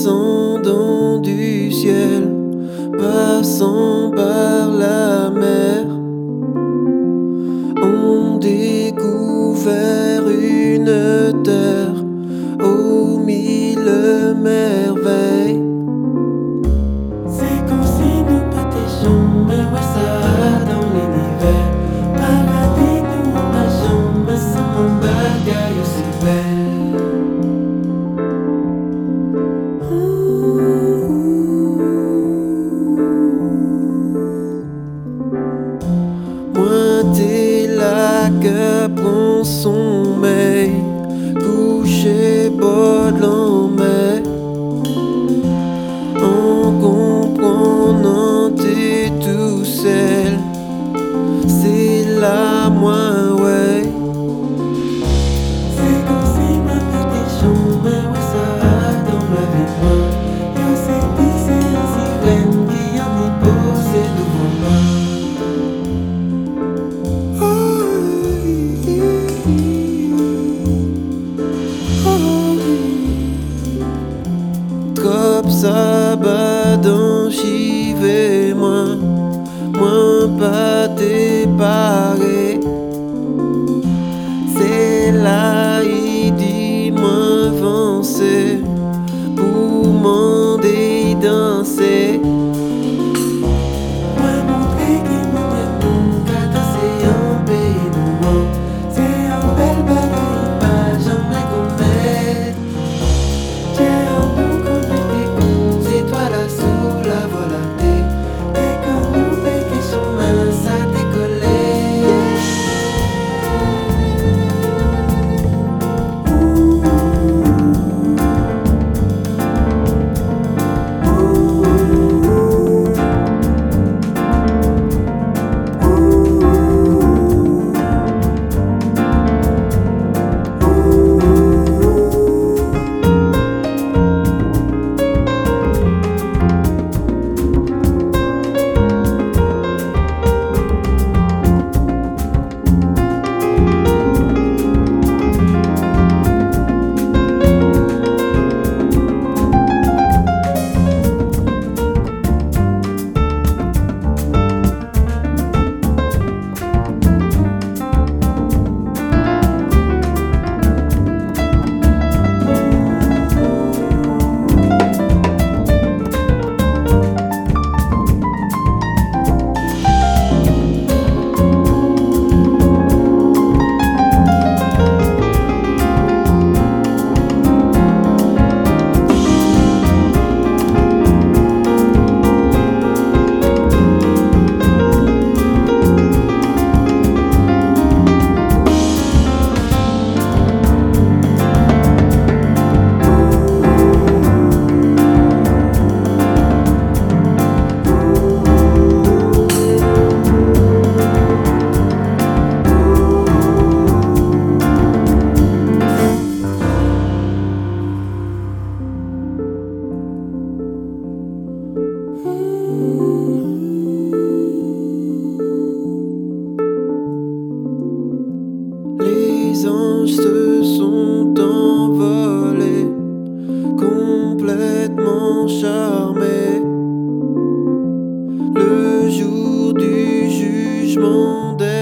descendant du ciel, passant par la mer, ont découvert une terre aux mille merveilles. C'est comme si nous protégeons, mais ouais ça dans l'univers. Paradis nous marchons, mais sans mon bagaille aussi belle. Moi t'es là que prend sommeil, couché bas de l'emmène, en comprenant t'es tout seul, c'est là moi ouais. C'est comme si ma protection, mais ouais ça dans ma vie moi. Yo c'est c'est un sirène qui en est posé devant moi. Comme ça bat dans chivé moi pas déparé. C'est là il dit moi avancer pour m'en danser. Moi montrer qui nous répond, qu'à danser en pays de moi. C'est un bel bagaille, pas jamais commettre. Tiens en nous connecter, c'est toi là sous la voie lactée. Dès que nous fait chemin, ça décollait. Les anges se sont envolés, complètement charmés. Le jour du jugement des